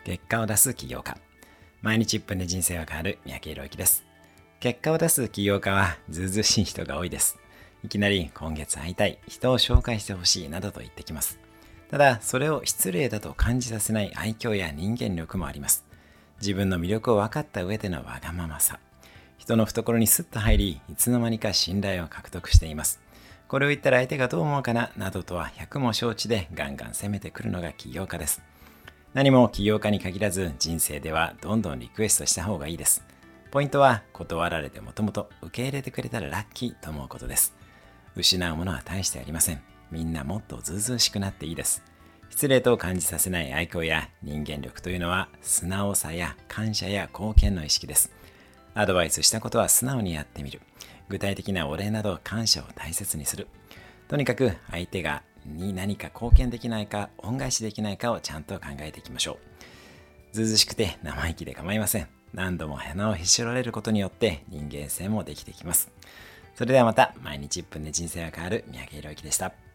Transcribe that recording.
結果を出す起業家。毎日1分で人生が変わる三宅宏之です。結果を出す起業家はずうずうしい人が多いです。いきなり今月会いたい、人を紹介してほしいなどと言ってきます。ただそれを失礼だと感じさせない愛嬌や人間力もあります。自分の魅力を分かった上でのわがままさ。人の懐にスッと入り、いつの間にか信頼を獲得しています。これを言ったら相手がどう思うかななどとは百も承知でガンガン攻めてくるのが起業家です。何も起業家に限らず人生ではどんどんリクエストした方がいいです。ポイントは断られてもともと受け入れてくれたらラッキーと思うことです。失うものは大してありません。みんなもっとずうずうしくなっていいです。失礼と感じさせない愛嬌や人間力というのは素直さや感謝や貢献の意識です。アドバイスしたことは素直にやってみる。具体的なお礼など感謝を大切にする。とにかく相手に何か貢献できないか恩返しできないかをちゃんと考えていきましょう。ずうずうしくて生意気で構いません。何度も鼻をへし折られることによって人間性もできてきます。それではまた毎日1分で人生が変わる三宅宏之でした。